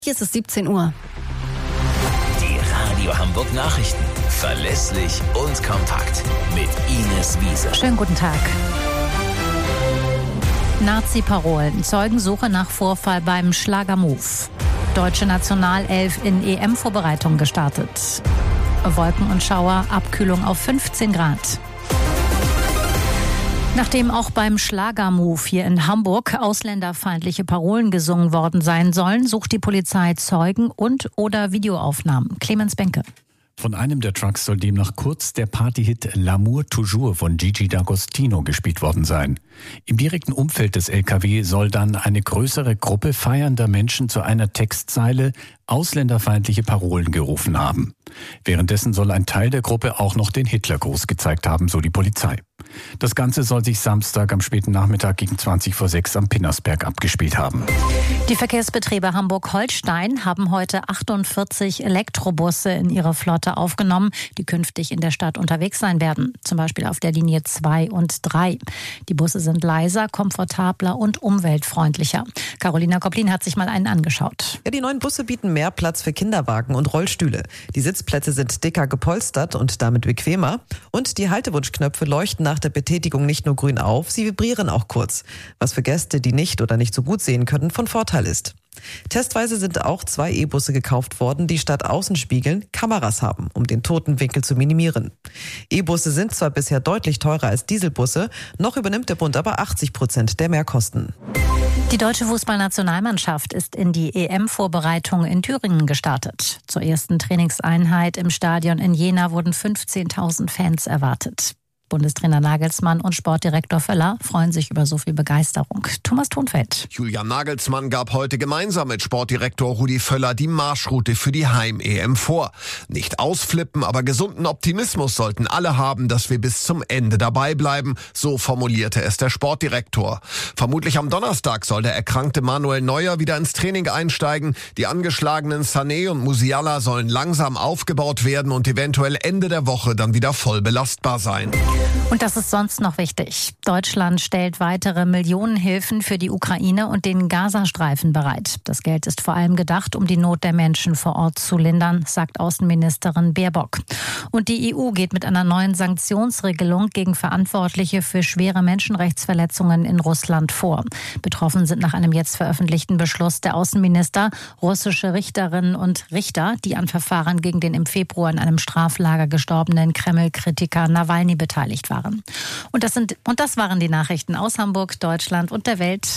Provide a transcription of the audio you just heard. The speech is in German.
Hier ist es 17 Uhr. Die Radio Hamburg Nachrichten. Verlässlich und kompakt. Mit Ines Wiese. Schönen guten Tag. Nazi-Parolen. Zeugensuche nach Vorfall beim Schlagermove. Deutsche Nationalelf in EM-Vorbereitung gestartet. Wolken und Schauer, Abkühlung auf 15 Grad. Nachdem auch beim Schlagermove hier in Hamburg ausländerfeindliche Parolen gesungen worden sein sollen, sucht die Polizei Zeugen und/oder Videoaufnahmen. Clemens Benke. Von einem der Trucks soll demnach kurz der Partyhit L'amour toujours von Gigi D'Agostino gespielt worden sein. Im direkten Umfeld des LKW soll dann eine größere Gruppe feiernder Menschen zu einer Textzeile ausländerfeindliche Parolen gerufen haben. Währenddessen soll ein Teil der Gruppe auch noch den Hitlergruß gezeigt haben, so die Polizei. Das Ganze soll sich Samstag am späten Nachmittag gegen 20:06 am Pinnersberg abgespielt haben. Die Verkehrsbetriebe Hamburg-Holstein haben heute 48 Elektrobusse in ihre Flotte aufgenommen, die künftig in der Stadt unterwegs sein werden, zum Beispiel auf der Linie 2 und 3. Die Busse sind leiser, komfortabler und umweltfreundlicher. Carolina Koplin hat sich mal einen angeschaut. Ja, die neuen Busse bieten mehr Platz für Kinderwagen und Rollstühle. Die Sitzplätze sind dicker gepolstert und damit bequemer. Und die Haltewunschknöpfe leuchten nach der Betätigung nicht nur grün auf, sie vibrieren auch kurz. Was für Gäste, die nicht oder nicht so gut sehen können, von Vorteil ist. Testweise sind auch 2 E-Busse gekauft worden, die statt Außenspiegeln Kameras haben, um den Totenwinkel zu minimieren. E-Busse sind zwar bisher deutlich teurer als Dieselbusse, noch übernimmt der Bund aber 80% der Mehrkosten. Die deutsche Fußballnationalmannschaft ist in die EM-Vorbereitung in Thüringen gestartet. Zur ersten Trainingseinheit im Stadion in Jena wurden 15.000 Fans erwartet. Bundestrainer Nagelsmann und Sportdirektor Völler freuen sich über so viel Begeisterung. Thomas Thonfeld. Julian Nagelsmann gab heute gemeinsam mit Sportdirektor Rudi Völler die Marschroute für die Heim-EM vor. Nicht ausflippen, aber gesunden Optimismus sollten alle haben, dass wir bis zum Ende dabei bleiben, so formulierte es der Sportdirektor. Vermutlich am Donnerstag soll der erkrankte Manuel Neuer wieder ins Training einsteigen. Die angeschlagenen Sané und Musiala sollen langsam aufgebaut werden und eventuell Ende der Woche dann wieder voll belastbar sein. Und das ist sonst noch wichtig. Deutschland stellt weitere Millionenhilfen für die Ukraine und den Gazastreifen bereit. Das Geld ist vor allem gedacht, um die Not der Menschen vor Ort zu lindern, sagt Außenministerin Baerbock. Und die EU geht mit einer neuen Sanktionsregelung gegen Verantwortliche für schwere Menschenrechtsverletzungen in Russland vor. Betroffen sind nach einem jetzt veröffentlichten Beschluss der Außenminister russische Richterinnen und Richter, die an Verfahren gegen den im Februar in einem Straflager gestorbenen Kreml-Kritiker Nawalny beteiligt waren. Und das waren die Nachrichten aus Hamburg, Deutschland und der Welt.